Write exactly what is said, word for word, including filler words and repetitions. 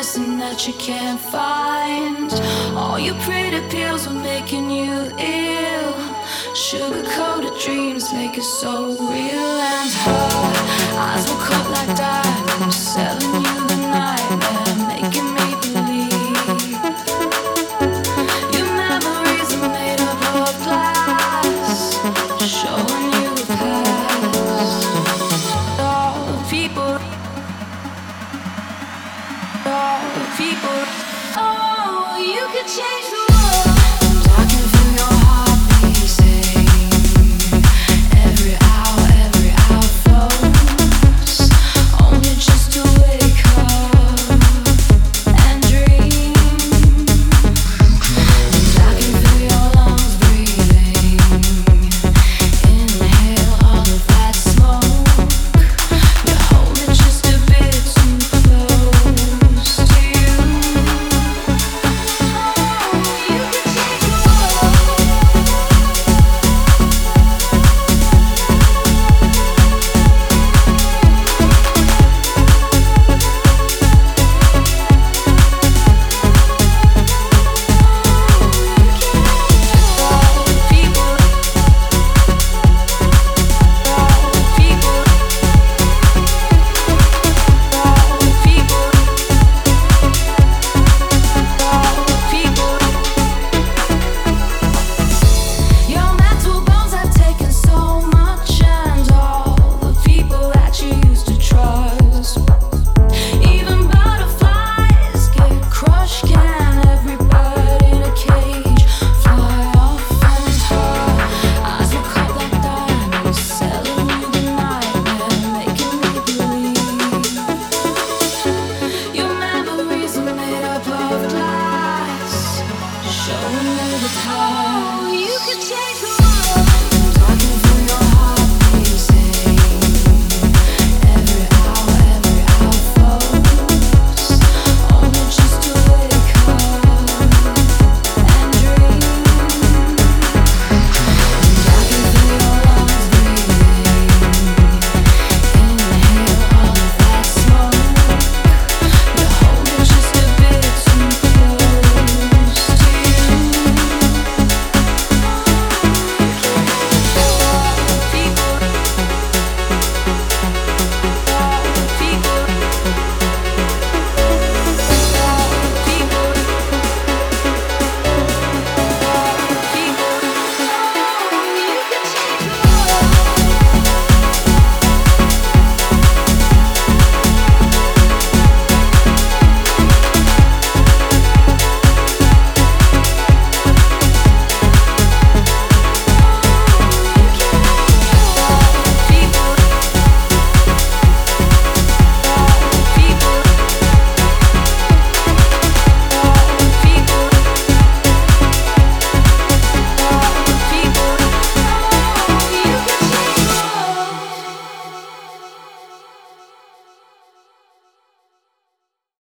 medicine that you can't find. All your pretty pills were making you ill. Sugar-coated dreams make it so real. And her eyes were cut like diamonds, selling you the nightmare, making me believe your memories are made up of glass, showing you the past. All the people, all the people. Oh, you could change the world. And I can feel your heartbeat sing. Every hour, every hour flows, only just to wake up and dream. And I can feel your lungs breathing. Inhale all of that smoke. You're holding just a bit too close to you. Oh, you could change the world. Your mental bones have taken so much, and all the people that you used to trust. Even butterflies get crushed. Can every bird in a cage fly off? And her eyes were cut like diamonds, selling you the nightmare, making me believe your memories are made up of glass, showing you the past. You could change the